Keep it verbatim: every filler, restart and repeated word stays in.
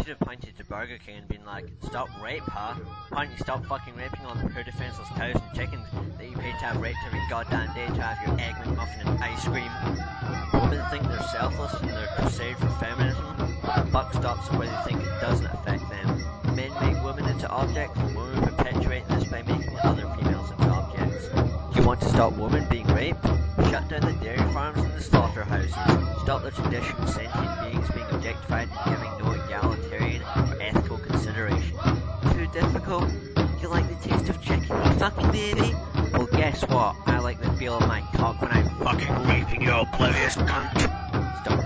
should have pointed to Burger King and been like, stop rape, huh? Why don't you stop fucking raping all the poor defenseless cows and chickens that you pay to have raped every goddamn day to have your egg McMuffin and ice cream? Women think they're selfless in their crusade for feminism. The buck stops at where they think it doesn't affect them. Men make women into objects, and women perpetuate this by making other females into objects. You want to stop women being raped? Shut down the dairy farms and the slaughterhouses. Stop the tradition of sentient beings being objectified and giving no egalitarian or ethical consideration. Too difficult? You like the taste of chicken, you fucking baby? Well, guess what? I like the feel of my cock when I'm fucking raping you, oblivious cunt. Stop